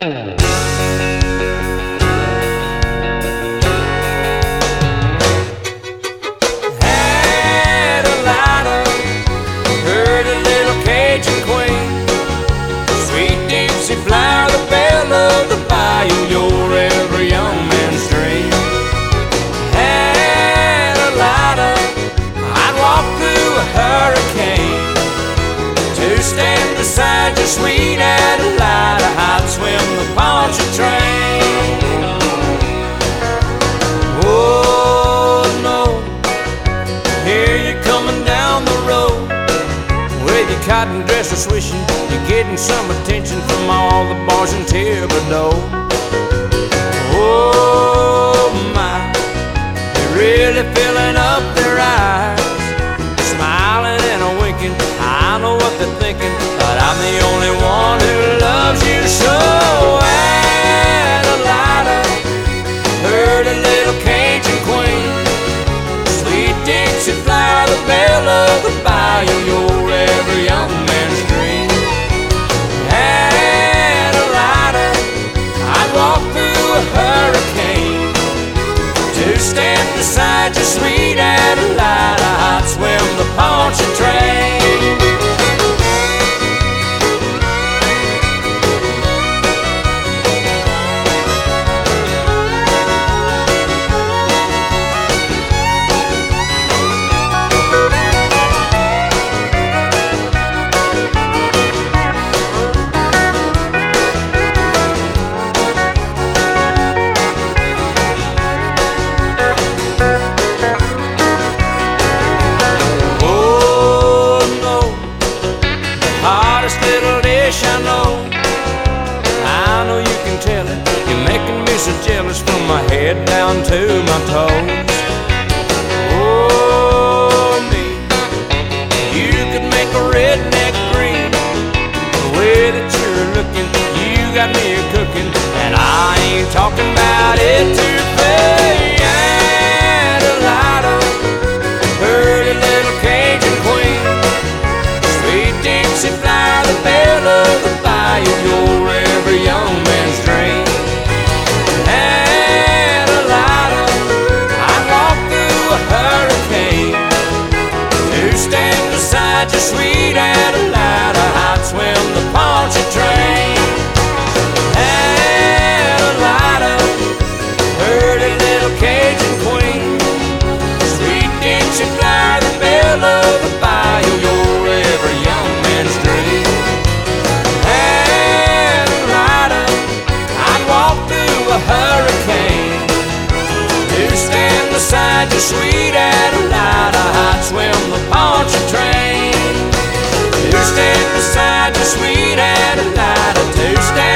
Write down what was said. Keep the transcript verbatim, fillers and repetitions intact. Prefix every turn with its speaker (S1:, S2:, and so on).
S1: Had a lighter, heard a little Cajun queen, sweet Dixie flower, the belle of the bayou, your every young man's dream. Had a lighter, I'd walk through a hurricane to stand beside your sweet Adelida, I'd swim the Pontchartrain. Oh no, here you're coming down the road with your cotton dresser swishing, you're getting some attention from all the boys in Thibodaux. Oh my, they're really filling up their eyes, smiling and a winking. I know what they're thinking, but I'm the only one who loves you so. Adelida, heard a little Cajun queen, sweet Dixie flower, the belle of the bayou, your every young man's dream. Adelida, I'd walk through a hurricane to stand beside your sweet Adelida, I'd swim the Pontchartrain. Little dish I know, I know you can tell it, you're making me so jealous from my head down to my toes. Oh me, you could make a redneck green, the way that you're looking, you got me a cooking, and I ain't talking about it to pay. Adelida, heard a little Cajun queen, sweet Dixie flower, the belle of the bayou, your every young man's dream. Adelida, I'd walk through a hurricane to stand beside your sweet Adelida, I'd swim the Pontchartrain. Adelida, heard a little Cajun queen, sweet Dixie flower, the belle of the bayou, your every young man's dream. Adelida, I'd walk through a hurricane to stand beside your sweet Adelida, I'd swim the Pontchartrain. To stand beside your sweet Adelida, to stand